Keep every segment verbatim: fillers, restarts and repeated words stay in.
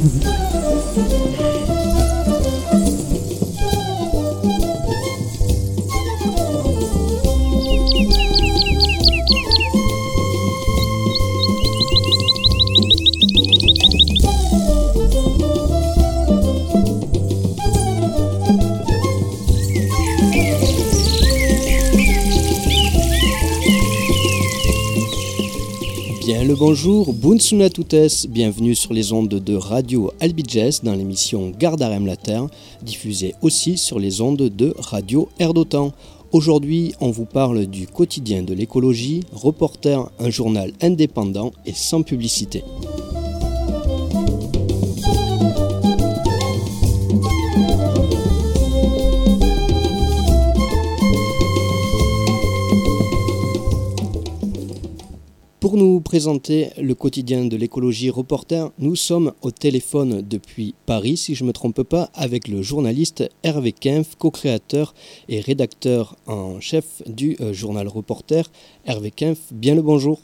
Bonjour, Bunsuna Toutes, bienvenue sur les ondes de Radio Albiges dans l'émission Gardarem la Terre, diffusée aussi sur les ondes de Radio Erdotan. Aujourd'hui, on vous parle du quotidien de l'écologie, Reporter, un journal indépendant et sans publicité. Pour nous présenter le quotidien de l'écologie Reporter, nous sommes au téléphone depuis Paris, si je ne me trompe pas, avec le journaliste Hervé Kempf, co-créateur et rédacteur en chef du euh, journal Reporter. Hervé Kempf, bien le bonjour.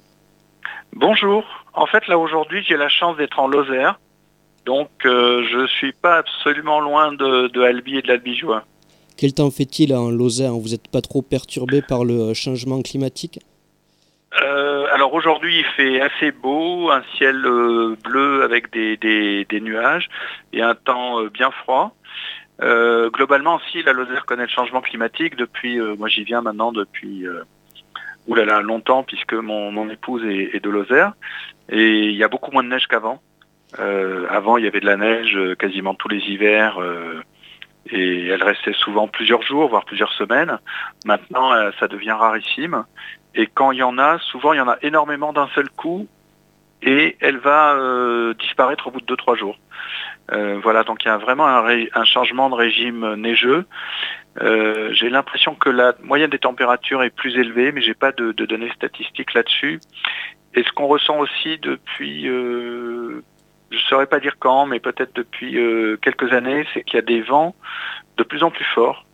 Bonjour. En fait, là aujourd'hui, j'ai la chance d'être en Lozère, donc euh, je ne suis pas absolument loin de, de Albi et de l'Albigeois. Quel temps fait-il en Lozère ? Vous n'êtes pas trop perturbé par le changement climatique ? Euh, alors aujourd'hui il fait assez beau, un ciel euh, bleu avec des, des, des nuages et un temps euh, bien froid. Euh, globalement aussi la Lozère connaît le changement climatique depuis, euh, moi j'y viens maintenant depuis euh, oulala, longtemps puisque mon, mon épouse est, est de Lozère et il y a beaucoup moins de neige qu'avant. Euh, avant il y avait de la neige euh, quasiment tous les hivers euh, et elle restait souvent plusieurs jours, voire plusieurs semaines. Maintenant euh, ça devient rarissime. Et quand il y en a, souvent il y en a énormément d'un seul coup et elle va euh, disparaître au bout de deux trois jours. Euh, voilà, donc il y a vraiment un, ré- un changement de régime neigeux. Euh, j'ai l'impression que la moyenne des températures est plus élevée, mais j'ai pas de, de données statistiques là-dessus. Et ce qu'on ressent aussi depuis, euh, je ne saurais pas dire quand, mais peut-être depuis euh, quelques années, c'est qu'il y a des vents de plus en plus forts,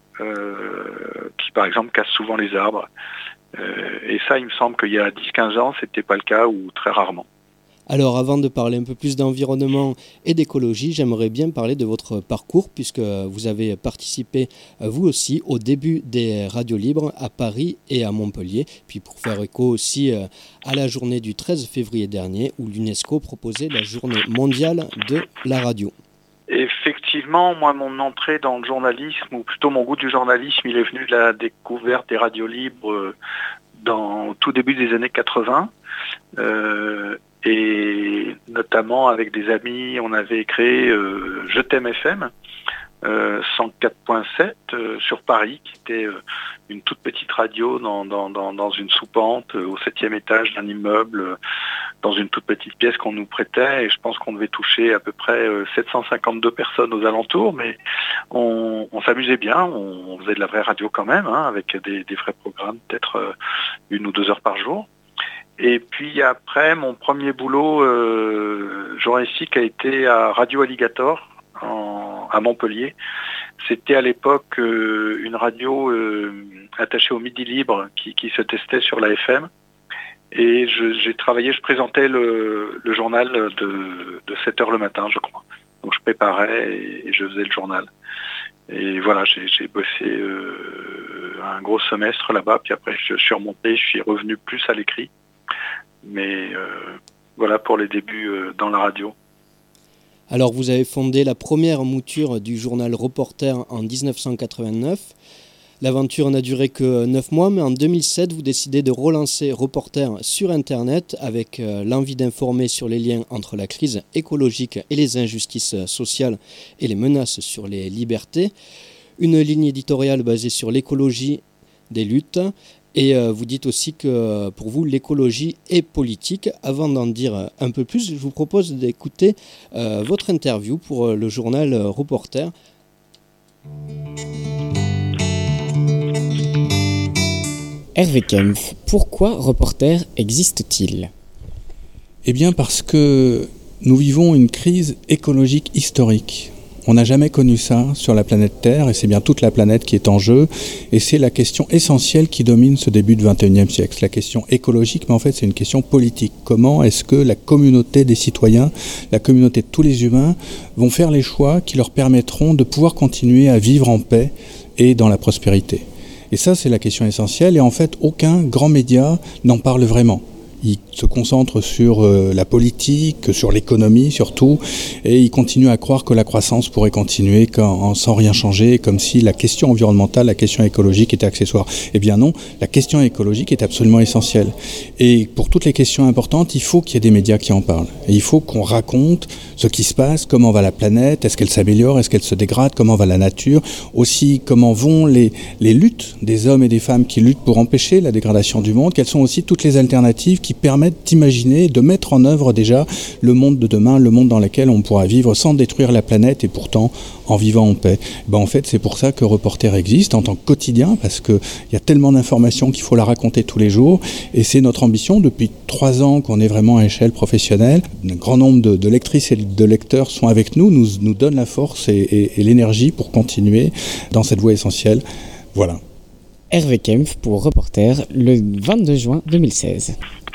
euh, qui par exemple cassent souvent les arbres. Euh, et ça, il me semble qu'il y a dix quinze ans, c'était pas le cas ou très rarement. Alors, avant de parler un peu plus d'environnement et d'écologie, j'aimerais bien parler de votre parcours, puisque vous avez participé, vous aussi, au début des radios libres à Paris et à Montpellier, puis pour faire écho aussi à la journée du treize février dernier, où l'UNESCO proposait la journée mondiale de la radio. Effectivement, moi, mon entrée dans le journalisme, ou plutôt mon goût du journalisme, il est venu de la découverte des radios libres dans, au tout début des années quatre-vingts. Euh, et notamment avec des amis, on avait créé euh, Je t'aime F M, euh, cent quatre point sept euh, sur Paris, qui était euh, une toute petite radio dans, dans, dans, dans une soupente euh, au septième étage d'un immeuble, euh, dans une toute petite pièce qu'on nous prêtait, et je pense qu'on devait toucher à peu près euh, sept cent cinquante-deux personnes aux alentours, mais on, on s'amusait bien, on, on faisait de la vraie radio quand même, hein, avec des, des vrais programmes, peut-être euh, une ou deux heures par jour. Et puis après, mon premier boulot euh, journalistique a été à Radio Alligator, en, à Montpellier. C'était à l'époque euh, une radio euh, attachée au Midi Libre qui, qui se testait sur la F M. Et je, j'ai travaillé, je présentais le, le journal de, de sept heures le matin, je crois. Donc je préparais et, et je faisais le journal. Et voilà, j'ai, j'ai bossé euh, un gros semestre là-bas. Puis après, je suis remonté, je suis revenu plus à l'écrit. Mais euh, voilà pour les débuts euh, dans la radio. Alors vous avez fondé la première mouture du journal Reporter en dix-neuf cent quatre-vingt-neuf. L'aventure n'a duré que neuf mois, mais en deux mille sept, vous décidez de relancer Reporter sur Internet avec euh, l'envie d'informer sur les liens entre la crise écologique et les injustices sociales et les menaces sur les libertés. Une ligne éditoriale basée sur l'écologie des luttes. Et euh, vous dites aussi que pour vous, l'écologie est politique. Avant d'en dire un peu plus, je vous propose d'écouter euh, votre interview pour euh, le journal euh, Reporter. Hervé Kempf, pourquoi Reporter existe-t-il ? Eh bien parce que nous vivons une crise écologique historique. On n'a jamais connu ça sur la planète Terre, et c'est bien toute la planète qui est en jeu. Et c'est la question essentielle qui domine ce début du vingt et unième siècle. La question écologique, mais en fait c'est une question politique. Comment est-ce que la communauté des citoyens, la communauté de tous les humains, vont faire les choix qui leur permettront de pouvoir continuer à vivre en paix et dans la prospérité. Et ça, c'est la question essentielle. Et en fait, aucun grand média n'en parle vraiment. Il se concentre sur euh, la politique, sur l'économie surtout, et il continue à croire que la croissance pourrait continuer quand, sans rien changer, comme si la question environnementale, la question écologique était accessoire. Eh bien non, la question écologique est absolument essentielle. Et pour toutes les questions importantes, il faut qu'il y ait des médias qui en parlent. Et il faut qu'on raconte ce qui se passe, comment va la planète, est-ce qu'elle s'améliore, est-ce qu'elle se dégrade, comment va la nature, aussi comment vont les, les luttes des hommes et des femmes qui luttent pour empêcher la dégradation du monde, quelles sont aussi toutes les alternatives qui permettent d'imaginer, de mettre en œuvre déjà le monde de demain, le monde dans lequel on pourra vivre sans détruire la planète et pourtant en vivant en paix. Ben en fait, c'est pour ça que Reporter existe en tant que quotidien, parce qu'il y a tellement d'informations qu'il faut la raconter tous les jours, et c'est notre ambition depuis trois ans qu'on est vraiment à échelle professionnelle. Un grand nombre de, de lectrices et de lecteurs sont avec nous, nous, nous donnent la force et, et, et l'énergie pour continuer dans cette voie essentielle. Voilà. Hervé Kempf pour Reporter le vingt-deux juin deux mille seize.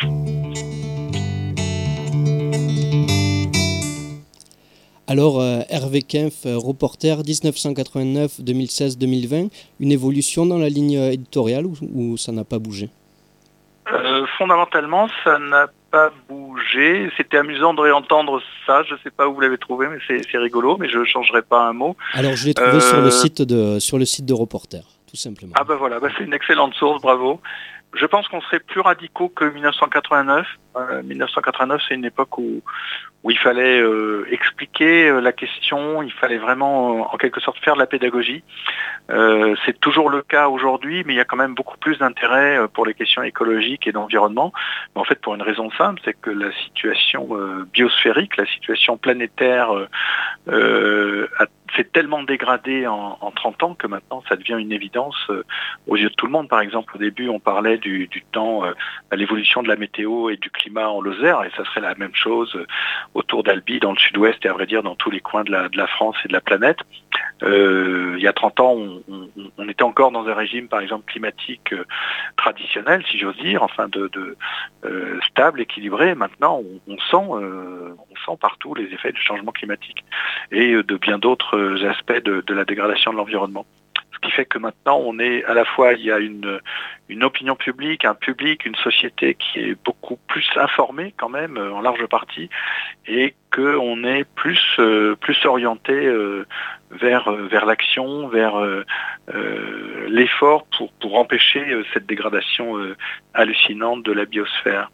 Alors, euh, Hervé Kempf, euh, Reporter dix-neuf cent quatre-vingt-neuf deux mille seize deux mille vingt, une évolution dans la ligne éditoriale ou, ou ça n'a pas bougé ? euh, Fondamentalement, ça n'a pas bougé. C'était amusant de réentendre ça. Je ne sais pas où vous l'avez trouvé, mais c'est, c'est rigolo, mais je ne changerai pas un mot. Alors, je l'ai trouvé euh... sur, le site de, sur le site de Reporter, tout simplement. Ah ben voilà, ben c'est une excellente source, bravo. Je pense qu'on serait plus radicaux que dix-neuf cent quatre-vingt-neuf. Euh, dix-neuf cent quatre-vingt-neuf, c'est une époque où, où il fallait euh, expliquer euh, la question, il fallait vraiment, euh, en quelque sorte, faire de la pédagogie. Euh, c'est toujours le cas aujourd'hui, mais il y a quand même beaucoup plus d'intérêt euh, pour les questions écologiques et d'environnement. Mais en fait, pour une raison simple, c'est que la situation euh, biosphérique, la situation planétaire euh, euh, a s'est tellement dégradé en, en trente ans que maintenant ça devient une évidence euh, aux yeux de tout le monde. Par exemple, au début, on parlait du, du temps, euh, à l'évolution de la météo et du climat en Lozère, et ça serait la même chose euh, autour d'Albi, dans le sud-ouest, et à vrai dire dans tous les coins de la, de la France et de la planète. Euh, il y a trente ans, on, on, on était encore dans un régime, par exemple, climatique euh, traditionnel, si j'ose dire, enfin de, de euh, stable, équilibré. Maintenant, on, on sent, euh, on sent partout les effets du changement climatique et euh, de bien d'autres aspects de, de la dégradation de l'environnement. Ce qui fait que maintenant, on est à la fois, il y a une, une opinion publique, un public, une société qui est beaucoup plus informée quand même, en large partie, et qu'on est plus, euh, plus orienté euh, vers, vers l'action, vers euh, euh, l'effort pour, pour empêcher euh, cette dégradation euh, hallucinante de la biosphère.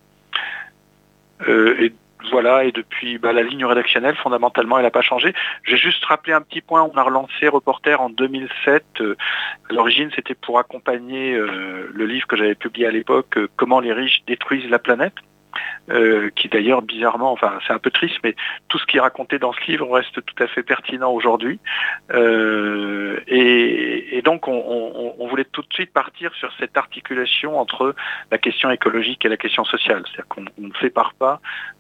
Euh, et Voilà, et depuis bah, la ligne rédactionnelle, fondamentalement, elle n'a pas changé. J'ai juste rappelé un petit point, on a relancé Reporter en deux mille sept. Euh, à l'origine, c'était pour accompagner euh, le livre que j'avais publié à l'époque, euh, Comment les riches détruisent la planète. Euh, qui d'ailleurs bizarrement, enfin c'est un peu triste, mais tout ce qui est raconté dans ce livre reste tout à fait pertinent aujourd'hui. Euh, et, et donc on, on, on voulait tout de suite partir sur cette articulation entre la question écologique et la question sociale. C'est-à-dire qu'on on ne sépare pas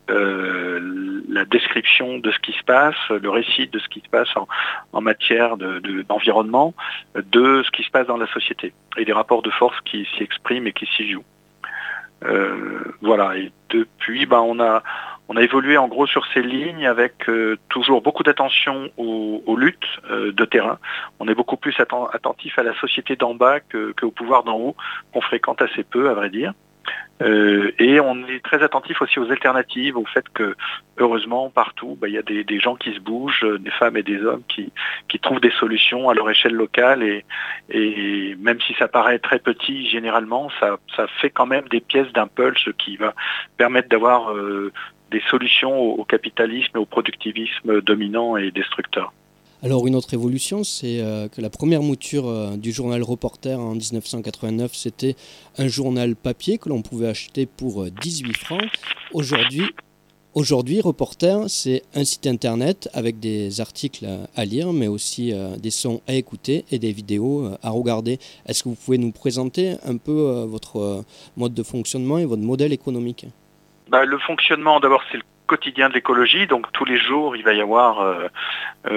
euh, la description de ce qui se passe, le récit de ce qui se passe en, en matière de, de, d'environnement, de ce qui se passe dans la société et des rapports de force qui s'y expriment et qui s'y jouent. Euh, voilà, et depuis, ben, on a on a évolué en gros sur ces lignes avec euh, toujours beaucoup d'attention aux, aux luttes euh, de terrain. On est beaucoup plus atten- attentif à la société d'en bas que, qu'au pouvoir d'en haut, qu'on fréquente assez peu, à vrai dire. Euh, et on est très attentif aussi aux alternatives, au fait que, heureusement, partout, bah, y a des, des gens qui se bougent, des femmes et des hommes qui, qui trouvent des solutions à leur échelle locale. Et, et même si ça paraît très petit, généralement, ça, ça fait quand même des pièces d'impulse qui va permettre d'avoir euh, des solutions au, au capitalisme et au productivisme dominant et destructeur. Alors une autre évolution, c'est euh, que la première mouture euh, du journal Reporter en dix-neuf cent quatre-vingt-neuf, c'était un journal papier que l'on pouvait acheter pour euh, dix-huit francs. Aujourd'hui, aujourd'hui, Reporter, c'est un site internet avec des articles à lire, mais aussi euh, des sons à écouter et des vidéos euh, à regarder. Est-ce que vous pouvez nous présenter un peu euh, votre euh, mode de fonctionnement et votre modèle économique ? Bah, le fonctionnement, d'abord, c'est le quotidien de l'écologie. Donc tous les jours, il va y avoir... Euh, euh,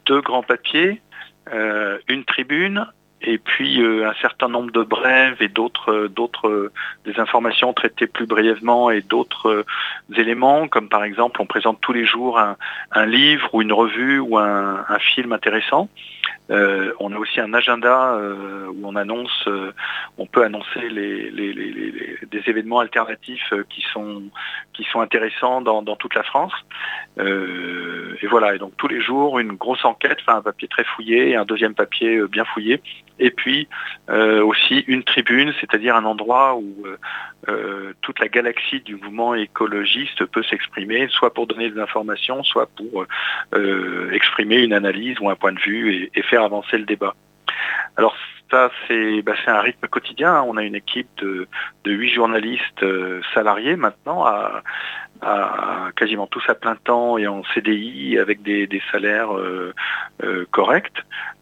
deux grands papiers, euh, une tribune, et puis euh, un certain nombre de brèves et d'autres, euh, d'autres euh, des informations traitées plus brièvement et d'autres euh, éléments, comme par exemple on présente tous les jours un, un livre ou une revue ou un, un film intéressant. Euh, on a aussi un agenda euh, où on annonce, euh, on peut annoncer les, les, les, les, des événements alternatifs euh, qui sont qui sont intéressants dans, dans toute la France. Euh, et voilà. Et donc tous les jours une grosse enquête, enfin un papier très fouillé et un deuxième papier euh, bien fouillé. Et puis euh, aussi une tribune, c'est-à-dire un endroit où euh, euh, toute la galaxie du mouvement écologiste peut s'exprimer, soit pour donner des informations, soit pour euh, exprimer une analyse ou un point de vue et, et faire avancer le débat. Alors ça, c'est, bah, c'est un rythme quotidien. Hein. On a une équipe de, de huit journalistes euh, salariés maintenant, à, à quasiment tous à plein temps et en C D I avec des, des salaires euh, euh, corrects.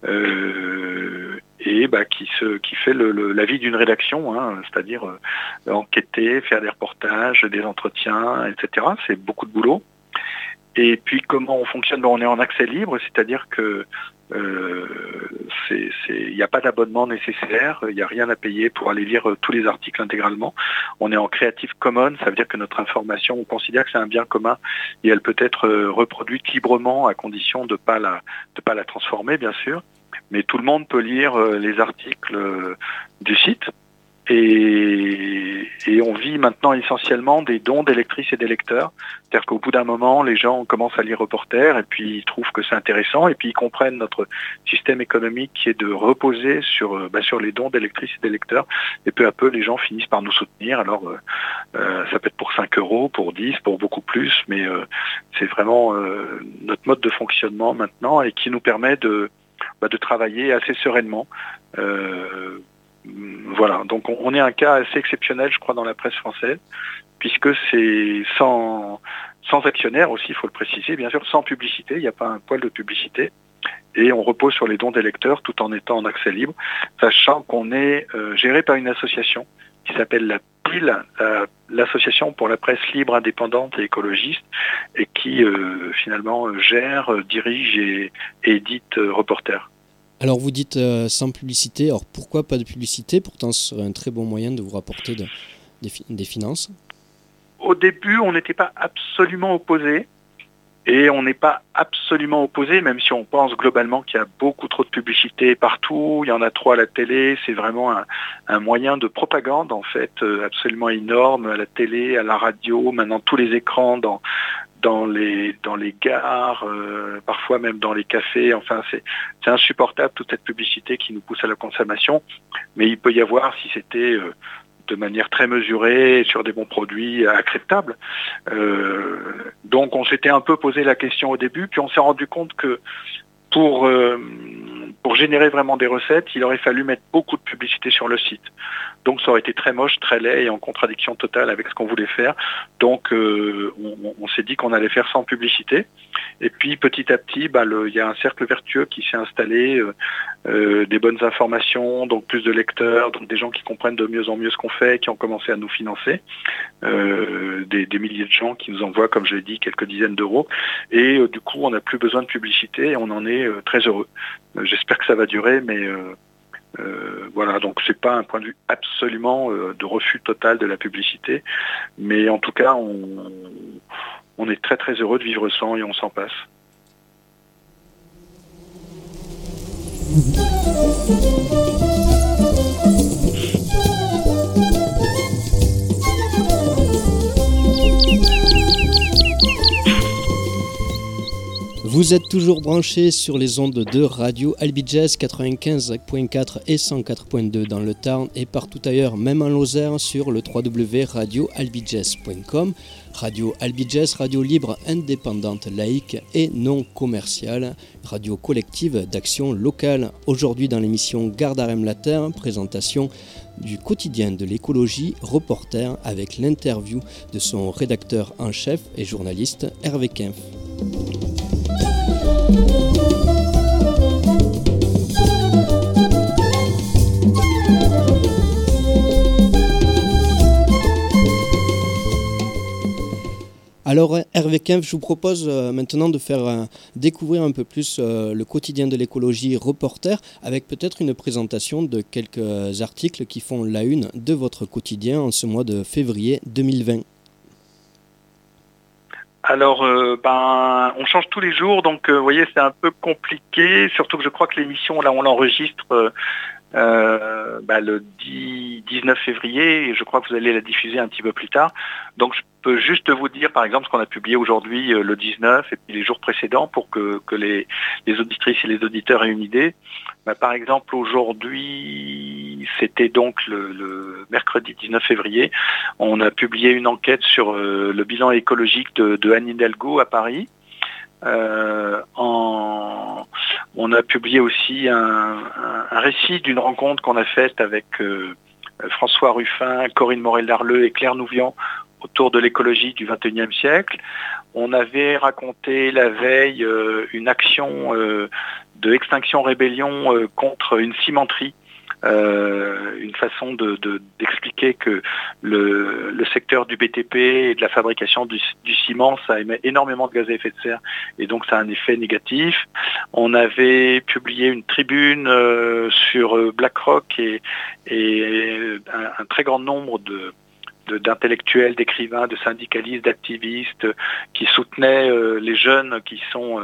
Euh, et bah, qui se qui fait le, le, la vie d'une rédaction, hein, c'est-à-dire euh, enquêter, faire des reportages, des entretiens, et cetera. C'est beaucoup de boulot. Et puis comment on fonctionne, bon, on est en accès libre, c'est-à-dire que euh, c'est, c'est, il n'y a pas d'abonnement nécessaire, il n'y a rien à payer pour aller lire tous les articles intégralement. On est en Creative Commons, ça veut dire que notre information, on considère que c'est un bien commun et elle peut être reproduite librement à condition de pas la de pas la transformer, bien sûr. Mais tout le monde peut lire les articles du site. Et, et on vit maintenant essentiellement des dons d'électrices et d'électeurs. C'est-à-dire qu'au bout d'un moment, les gens commencent à lire Reporter et puis ils trouvent que c'est intéressant et puis ils comprennent notre système économique qui est de reposer sur, bah, sur les dons d'électrices et d'électeurs. Et peu à peu, les gens finissent par nous soutenir. Alors, euh, ça peut être pour cinq euros, pour dix, pour beaucoup plus, mais euh, c'est vraiment euh, notre mode de fonctionnement maintenant et qui nous permet de, bah, de travailler assez sereinement. Euh, Voilà, donc on est un cas assez exceptionnel, je crois, dans la presse française, puisque c'est sans, sans actionnaire aussi, il faut le préciser, bien sûr, sans publicité, il n'y a pas un poil de publicité, et on repose sur les dons des lecteurs tout en étant en accès libre, sachant qu'on est euh, géré par une association qui s'appelle la P I L, la, l'association pour la presse libre, indépendante et écologiste, et qui euh, finalement gère, dirige et, et édite euh, Reporter. Alors vous dites euh, sans publicité, alors pourquoi pas de publicité? Pourtant ce serait un très bon moyen de vous rapporter de, des, fi- des finances. Au début, on n'était pas absolument opposés, et on n'est pas absolument opposés, même si on pense globalement qu'il y a beaucoup trop de publicité partout, il y en a trop à la télé, c'est vraiment un, un moyen de propagande en fait euh, absolument énorme, à la télé, à la radio, maintenant tous les écrans dans... dans les dans les gares, euh, parfois même dans les cafés. Enfin, c'est c'est insupportable toute cette publicité qui nous pousse à la consommation. Mais il peut y avoir, si c'était euh, de manière très mesurée sur des bons produits acceptables. Euh, donc, on s'était un peu posé la question au début, puis on s'est rendu compte que pour euh, pour générer vraiment des recettes, il aurait fallu mettre beaucoup de publicité sur le site. Donc ça aurait été très moche, très laid et en contradiction totale avec ce qu'on voulait faire. Donc euh, on, on s'est dit qu'on allait faire sans publicité. Et puis petit à petit, bah, le, il y a un cercle vertueux qui s'est installé, euh, euh, des bonnes informations, donc plus de lecteurs, donc des gens qui comprennent de mieux en mieux ce qu'on fait, qui ont commencé à nous financer, euh, des, des milliers de gens qui nous envoient, comme je l'ai dit, quelques dizaines d'euros. Et euh, du coup, on n'a plus besoin de publicité et on en est euh, très heureux. Euh, j'espère que ça va durer, mais... Euh, Euh, voilà, donc c'est pas un point de vue absolument euh, de refus total de la publicité, mais en tout cas on, on est très très heureux de vivre sans et on s'en passe. Vous êtes toujours branchés sur les ondes de Radio Albi Jazz quatre-vingt-quinze virgule quatre et cent quatre virgule deux dans le Tarn et partout ailleurs, même en Lozère, sur le w w w point radio albi jazz point com. Radio Albi Jazz, radio libre, indépendante, laïque et non commerciale, radio collective d'action locale. Aujourd'hui dans l'émission Garde Arem la Terre, présentation du quotidien de l'écologie, Reporter, avec l'interview de son rédacteur en chef et journaliste Hervé Kempf. Alors Hervé Kempf, je vous propose euh, maintenant de faire euh, découvrir un peu plus euh, le quotidien de l'écologie Reporter, avec peut-être une présentation de quelques articles qui font la une de votre quotidien en ce mois de février deux mille vingt. Alors, euh, ben, on change tous les jours, donc euh, vous voyez, c'est un peu compliqué, surtout que je crois que l'émission, là, on l'enregistre euh, euh, ben, le dix, dix-neuf février, et je crois que vous allez la diffuser un petit peu plus tard. Donc, je peux juste vous dire, par exemple, ce qu'on a publié aujourd'hui, euh, le dix-neuf, et puis les jours précédents, pour que, que les, les auditrices et les auditeurs aient une idée. Ben, par exemple, aujourd'hui, c'était donc le, le mercredi dix-neuf février, on a publié une enquête sur euh, le bilan écologique de, de Anne Hidalgo à Paris. Euh, en, on a publié aussi un, un, un récit d'une rencontre qu'on a faite avec euh, François Ruffin, Corinne Morel-Darleux et Claire Nouvian autour de l'écologie du vingt et unième siècle. On avait raconté la veille euh, une action euh, de Extinction Rébellion euh, contre une cimenterie. Euh, une façon de, de, d'expliquer que le, le secteur du B T P et de la fabrication du, du ciment, ça émet énormément de gaz à effet de serre et donc ça a un effet négatif. On avait publié une tribune euh, sur BlackRock et, et un, un très grand nombre de d'intellectuels, d'écrivains, de syndicalistes, d'activistes qui soutenaient euh, les jeunes qui sont euh,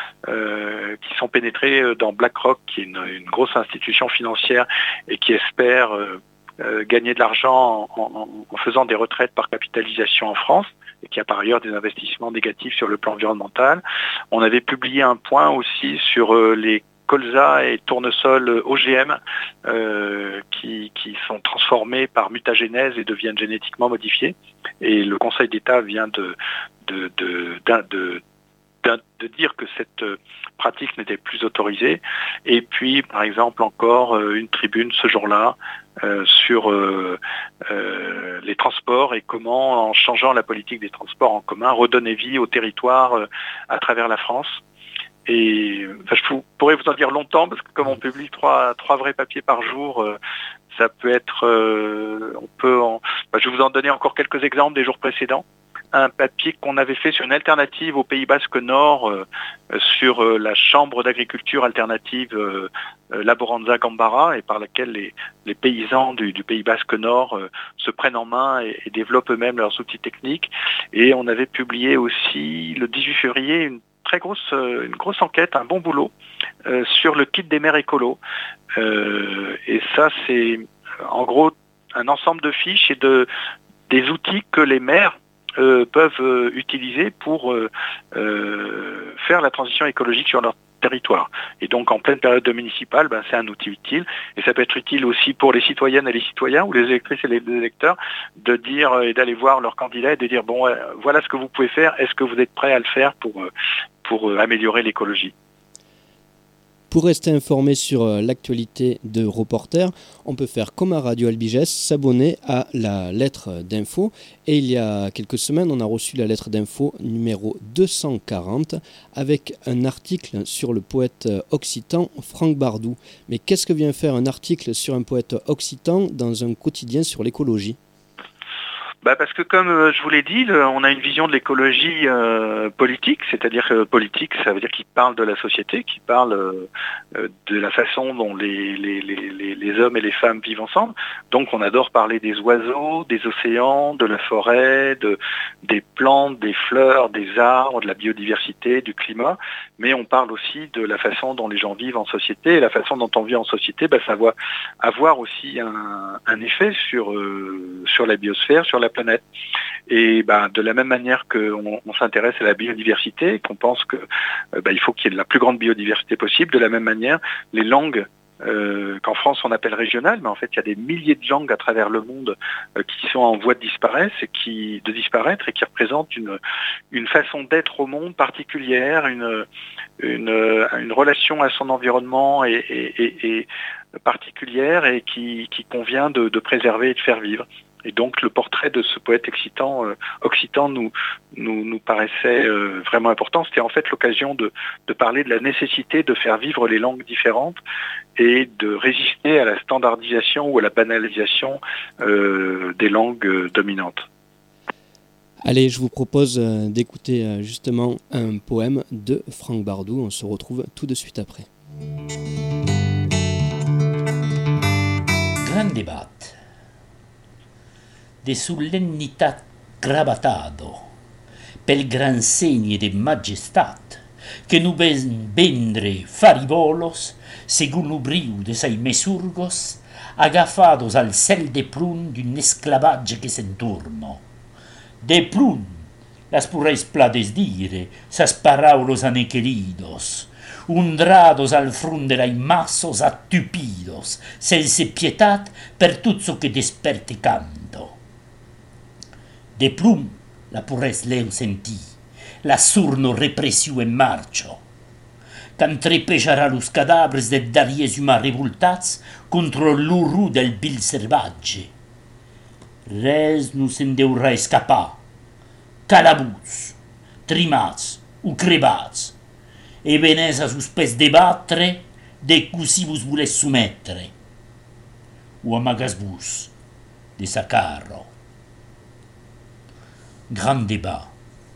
euh, qui sont pénétrés dans BlackRock, qui est une, une grosse institution financière et qui espère euh, euh, gagner de l'argent en, en, en faisant des retraites par capitalisation en France et qui a par ailleurs des investissements négatifs sur le plan environnemental. On avait publié un point aussi sur euh, les colza et tournesol O G M euh, qui, qui sont transformés par mutagénèse et deviennent génétiquement modifiés. Et le Conseil d'État vient de, de, de, de, de, de dire que cette pratique n'était plus autorisée. Et puis, par exemple, encore une tribune ce jour-là euh, sur euh, euh, les transports et comment, en changeant la politique des transports en commun, redonner vie au territoire euh, à travers la France. Et enfin, je pourrais vous en dire longtemps parce que comme on publie trois, trois vrais papiers par jour, euh, ça peut être, euh, on peut, en, enfin, je vais vous en donner encore quelques exemples des jours précédents. Un papier qu'on avait fait sur une alternative au Pays Basque Nord, euh, sur euh, la chambre d'agriculture alternative euh, Laboranza Gambara, et par laquelle les, les paysans du, du Pays Basque Nord euh, se prennent en main et, et développent eux-mêmes leurs outils techniques. Et on avait publié aussi le dix-huit février une très grosse, une grosse enquête, un bon boulot euh, sur le kit des maires écolos. Euh, et ça, c'est en gros un ensemble de fiches et de des outils que les maires euh, peuvent euh, utiliser pour euh, euh, faire la transition écologique sur leur territoire. Et donc en pleine période municipale, ben, c'est un outil utile. Et ça peut être utile aussi pour les citoyennes et les citoyens, ou les électrices et les électeurs, de dire et d'aller voir leurs candidats et de dire bon, euh, voilà ce que vous pouvez faire, est-ce que vous êtes prêts à le faire pour, euh, pour euh, améliorer l'écologie? Pour rester informé sur l'actualité de Reporter, on peut faire comme à Radio Albigès, s'abonner à la lettre d'info. Et il y a quelques semaines, on a reçu la lettre d'info numéro deux cent quarante avec un article sur le poète occitan Franck Bardou. Mais qu'est-ce que vient faire un article sur un poète occitan dans un quotidien sur l'écologie ? Bah parce que comme euh, je vous l'ai dit, le, on a une vision de l'écologie euh, politique, c'est-à-dire que politique, ça veut dire qu'il parle de la société, qu'il parle euh, de la façon dont les, les, les, les hommes et les femmes vivent ensemble. Donc on adore parler des oiseaux, des océans, de la forêt, de, des plantes, des fleurs, des arbres, de la biodiversité, du climat, mais on parle aussi de la façon dont les gens vivent en société, et la façon dont on vit en société, bah, ça va avoir aussi un, un effet sur, euh, sur la biosphère, sur la planète. Et ben, de la même manière qu'on on s'intéresse à la biodiversité, qu'on pense que euh, ben, il faut qu'il y ait de la plus grande biodiversité possible, de la même manière, les langues euh, qu'en France on appelle régionales, mais en fait il y a des milliers de langues à travers le monde euh, qui sont en voie de disparaître et qui de disparaître et qui représentent une une façon d'être au monde particulière, une une, une relation à son environnement et, et, et, et particulière et qui, qui convient de, de préserver et de faire vivre. Et donc le portrait de ce poète occitan, euh, occitan nous, nous, nous paraissait euh, vraiment important. C'était en fait l'occasion de, de parler de la nécessité de faire vivre les langues différentes et de résister à la standardisation ou à la banalisation euh, des langues dominantes. Allez, je vous propose euh, d'écouter euh, justement un poème de Franck Bardou. On se retrouve tout de suite après. Gran debat de solennitat gravatado pel gran segni de majestat que nu ben vendre faribolos segun l'ubriu de sai mesurgos agafados al cel de plun d'un esclavage que s'enturno. De plun, las purreis plades dire, sas paraulos anequeridos, undrados al front de lai massos attupidos, sense pietat per tot so que desperte canto. De plum, la purres leu sentì, la surno repressiu en marcio, can trepejarà los cadavres de dariers umans revoltats contra l'urru del vil selvagge. Res no se'n deurà escapar, calabús, trimats o crebats, e venès a sus pès debatre de così vos volés sometre, o amagas-vos de sa carro. Grand débat.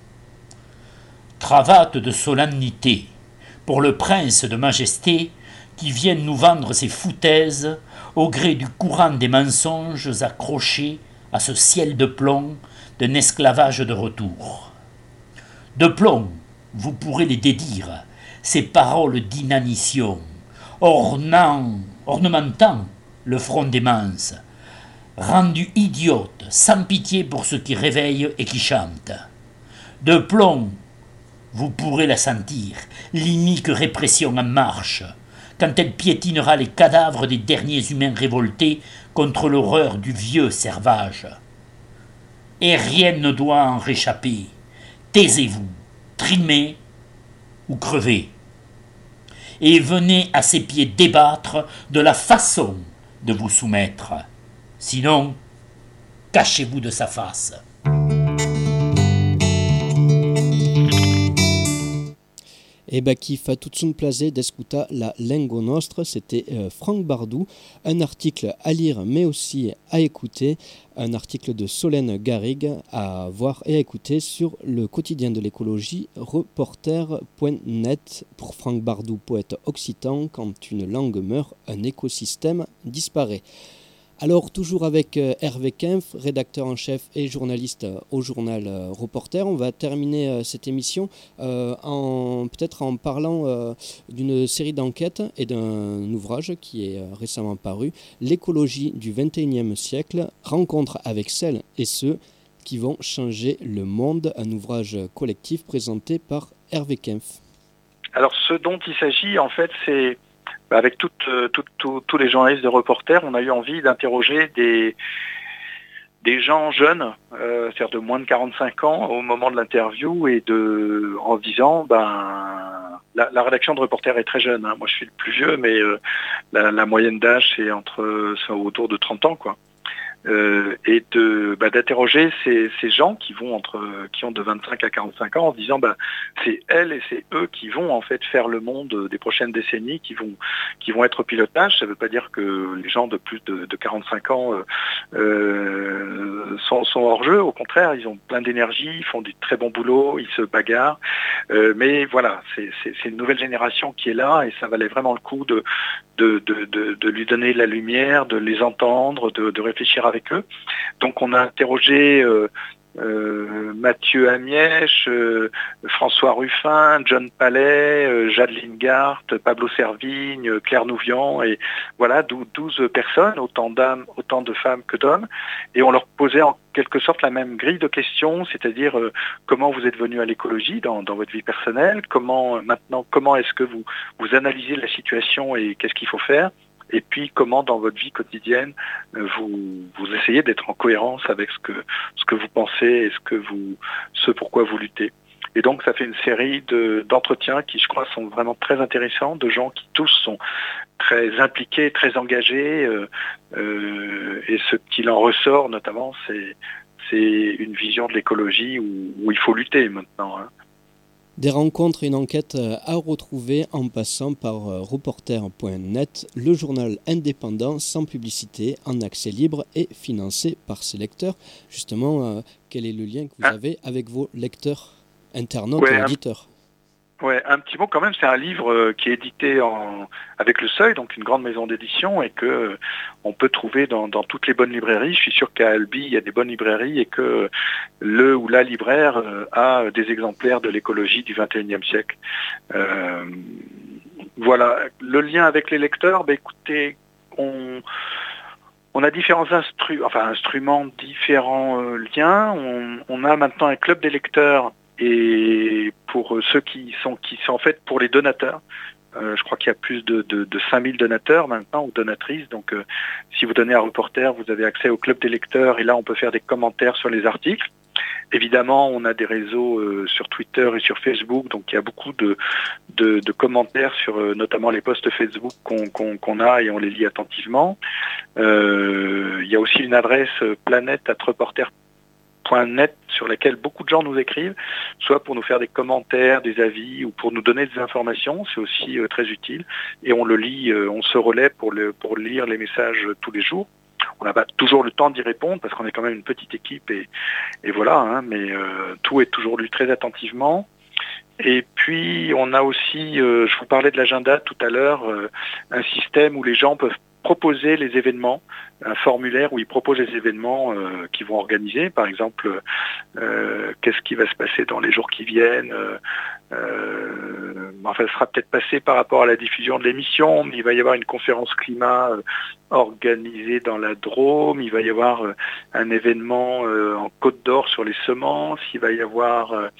Cravate de solennité pour le prince de majesté qui vient nous vendre ses foutaises au gré du courant des mensonges accrochés à ce ciel de plomb d'un esclavage de retour. De plomb, vous pourrez les dédire, ces paroles d'inanition, ornant, ornementant le front des manses, rendu idiote, sans pitié pour ceux qui réveillent et qui chantent. De plomb, vous pourrez la sentir, l'inique répression en marche, quand elle piétinera les cadavres des derniers humains révoltés contre l'horreur du vieux servage. Et rien ne doit en réchapper. Taisez-vous, trimez ou crevez. Et venez à ses pieds débattre de la façon de vous soumettre. Sinon, cachez-vous de sa face. E beh, chi fa tutto un plaisir d'escutar la Lingua Nostra, c'était euh, Franck Bardou, un article à lire mais aussi à écouter, un article de Solène Garrigue à voir et à écouter sur le quotidien de l'écologie reporter point net. Pour Franck Bardou, poète occitan, quand une langue meurt, un écosystème disparaît. Alors, toujours avec euh, Hervé Kempf, rédacteur en chef et journaliste euh, au journal euh, Reporter, on va terminer euh, cette émission euh, en, peut-être en parlant euh, d'une série d'enquêtes et d'un ouvrage qui est euh, récemment paru, L'écologie du vingt et unième siècle, rencontre avec celles et ceux qui vont changer le monde, un ouvrage collectif présenté par Hervé Kempf. Alors, ce dont il s'agit, en fait, c'est avec toutes, toutes, toutes, tous les journalistes de Reporter, on a eu envie d'interroger des, des gens jeunes, euh, c'est-à-dire de moins de quarante-cinq ans au moment de l'interview, et de, en disant, ben, la, la rédaction de Reporter est très jeune. Hein. Moi, je suis le plus vieux, mais euh, la, la moyenne d'âge, c'est entre, c'est autour de trente ans, quoi. Euh, et de bah, d'interroger ces, ces gens qui vont entre qui ont de vingt-cinq à quarante-cinq ans en se disant bah c'est elles et c'est eux qui vont en fait faire le monde des prochaines décennies, qui vont qui vont être au pilotage. Ça ne veut pas dire que les gens de plus de, de quarante-cinq ans euh, euh, sont, sont hors jeu. Au contraire, ils ont plein d'énergie, ils font du très bon boulot, ils se bagarrent. Euh, mais voilà, c'est, c'est, c'est une nouvelle génération qui est là et ça valait vraiment le coup de de, de, de, de lui donner la lumière, de les entendre, de, de réfléchir avec eux. Donc on a interrogé euh, euh, Mathieu Amièche, euh, François Ruffin, John Palais, euh, Jade Lingart, Pablo Servigne, Claire Nouvian, et voilà, douze personnes, autant d'âmes, autant de femmes que d'hommes, et on leur posait en quelque sorte la même grille de questions, c'est-à-dire euh, comment vous êtes venu à l'écologie dans, dans votre vie personnelle, comment maintenant, comment est-ce que vous, vous analysez la situation et qu'est-ce qu'il faut faire, et puis comment dans votre vie quotidienne vous, vous essayez d'être en cohérence avec ce que, ce que vous pensez et ce, que vous, ce pourquoi vous luttez. Et donc ça fait une série de, d'entretiens qui, je crois, sont vraiment très intéressants, de gens qui tous sont très impliqués, très engagés, euh, euh, et ce qu'il en ressort notamment, c'est, c'est une vision de l'écologie où, où il faut lutter maintenant, hein. Des rencontres et une enquête à retrouver en passant par reporter point net, le journal indépendant sans publicité, en accès libre et financé par ses lecteurs. Justement, quel est le lien que vous ah. avez avec vos lecteurs, internautes ouais, et auditeurs ? Ouais, un petit mot quand même, c'est un livre qui est édité en, avec le Seuil, donc une grande maison d'édition, et que euh, on peut trouver dans, dans toutes les bonnes librairies. Je suis sûr qu'à Albi, il y a des bonnes librairies et que le ou la libraire euh, a des exemplaires de l'écologie du vingt et unième siècle. Euh, voilà, le lien avec les lecteurs, bah, écoutez, on... On a différents instru- enfin, instruments, différents euh, liens. On, on a maintenant un club des lecteurs. Et pour ceux qui sont qui sont en fait pour les donateurs, euh, je crois qu'il y a plus de, de, de cinq mille donateurs maintenant ou donatrices. Donc euh, si vous donnez un reporter, vous avez accès au club des lecteurs et là on peut faire des commentaires sur les articles. Évidemment, on a des réseaux euh, sur Twitter et sur Facebook, donc il y a beaucoup de, de, de commentaires sur euh, notamment les posts Facebook qu'on, qu'on, qu'on a et on les lit attentivement. Euh, il y a aussi une adresse euh, planète arobase reporter point net sur laquelle beaucoup de gens nous écrivent, soit pour nous faire des commentaires, des avis ou pour nous donner des informations, c'est aussi euh, très utile. Et on le lit, euh, on se relaie pour, le, pour lire les messages euh, tous les jours. On n'a pas toujours le temps d'y répondre parce qu'on est quand même une petite équipe et, et voilà, hein, mais euh, tout est toujours lu très attentivement. Et puis on a aussi, euh, je vous parlais de l'agenda tout à l'heure, euh, un système où les gens peuvent proposer les événements, un formulaire où ils proposent les événements euh, qu'ils vont organiser. Par exemple, euh, qu'est-ce qui va se passer dans les jours qui viennent. Euh, euh, enfin, ça sera peut-être passé par rapport à la diffusion de l'émission, mais il va y avoir une conférence climat euh, organisée dans la Drôme, il va y avoir euh, un événement euh, en Côte d'Or sur les semences, il va y avoir euh,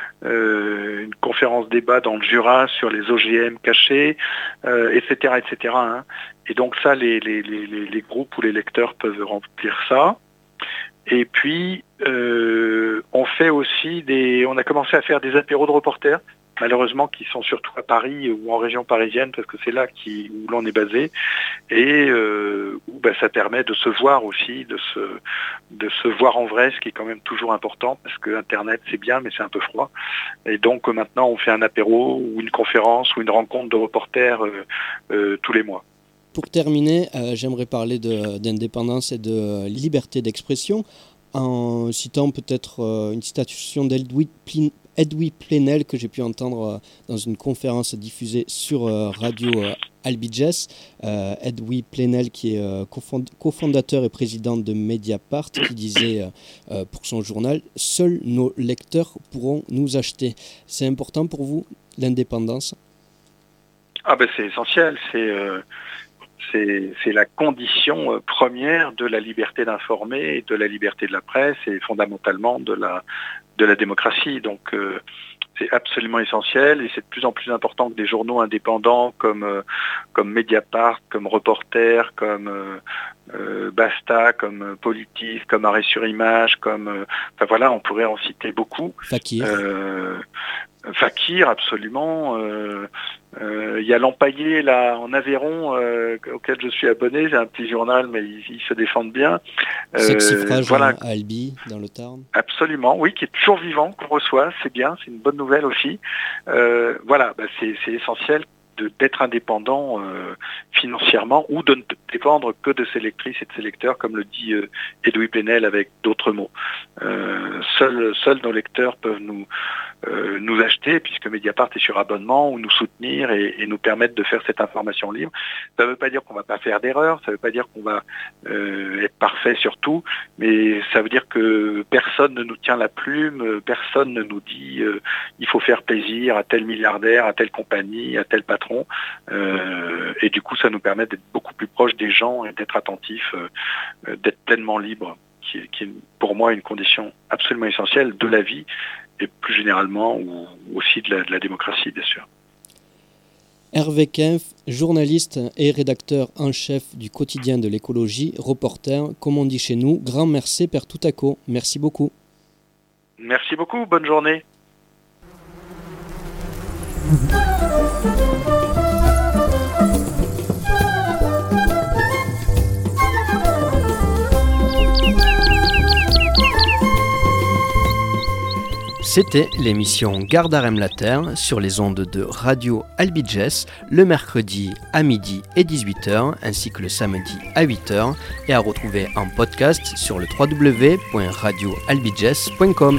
euh, une conférence débat dans le Jura sur les O G M cachés, euh, et cetera, et cetera. Hein. Et donc ça, les, les, les, les groupes ou les lecteurs peuvent remplir ça. Et puis, euh, on fait aussi des... On a commencé à faire des apéros de reporters, malheureusement qui sont surtout à Paris ou en région parisienne, parce que c'est là qui, où l'on est basé. Et euh, où bah, ça permet de se voir aussi, de se, de se voir en vrai, ce qui est quand même toujours important, parce que Internet c'est bien, mais c'est un peu froid. Et donc maintenant, on fait un apéro ou une conférence ou une rencontre de reporters euh, euh, tous les mois. Pour terminer, euh, j'aimerais parler de, d'indépendance et de liberté d'expression en citant peut-être euh, une citation d'Edoui Plenel que j'ai pu entendre euh, dans une conférence diffusée sur euh, Radio euh, Albi Jazz. Euh, Edoui Plenel qui est euh, cofond- cofondateur et président de Mediapart qui disait euh, euh, pour son journal « Seuls nos lecteurs pourront nous acheter ». C'est important pour vous, l'indépendance ? Ah ben c'est essentiel, c'est... Euh... C'est, c'est la condition euh, première de la liberté d'informer, de la liberté de la presse et fondamentalement de la, de la démocratie. Donc euh, c'est absolument essentiel et c'est de plus en plus important que des journaux indépendants comme, euh, comme Mediapart, comme Reporter, comme euh, euh, Basta, comme Politis, comme Arrêt sur Image, comme... Euh, enfin voilà, on pourrait en citer beaucoup. Fakir. Euh, Fakir, absolument. Euh, euh, il y a l'Empaillé là en Aveyron euh, auquel je suis abonné. C'est un petit journal, mais ils, ils se défendent bien. Euh, Sexifrage voilà. À Albi, dans le Tarn. Absolument, oui, qui est toujours vivant, qu'on reçoit. C'est bien, c'est une bonne nouvelle aussi. Euh, voilà, bah c'est, c'est essentiel de, d'être indépendant euh, financièrement ou de ne dépendre que de ses lectrices et de ses lecteurs, comme le dit euh, Edoui Plenel avec d'autres mots. Euh, seuls, seuls nos lecteurs peuvent nous Euh, nous acheter, puisque Mediapart est sur abonnement, ou nous soutenir et, et nous permettre de faire cette information libre. Ça ne veut pas dire qu'on ne va pas faire d'erreurs, ça ne veut pas dire qu'on va euh, être parfait sur tout, mais ça veut dire que personne ne nous tient la plume, personne ne nous dit euh, il faut faire plaisir à tel milliardaire, à telle compagnie, à tel patron, euh, et du coup ça nous permet d'être beaucoup plus proche des gens et d'être attentifs, euh, d'être pleinement libre, qui est, qui est pour moi une condition absolument essentielle de la vie, et plus généralement ou aussi de la, de la démocratie, bien sûr. Hervé Kempf, journaliste et rédacteur en chef du quotidien de l'écologie, reporter, comme on dit chez nous, grand merci per tout à coup. Merci beaucoup. Merci beaucoup, bonne journée. C'était l'émission Gardarem la Terre sur les ondes de Radio Albiges le mercredi à midi et dix-huit heures ainsi que le samedi à huit heures et à retrouver en podcast sur le w w w point radio albiges point com.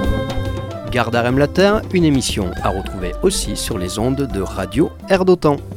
Gardarem la Terre, une émission à retrouver aussi sur les ondes de Radio Air d'Otan.